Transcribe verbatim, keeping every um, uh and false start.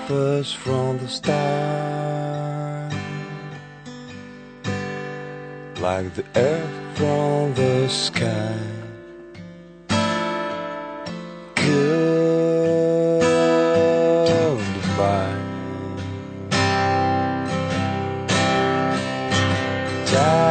love us from the start, like the earth from the sky. Goodbye.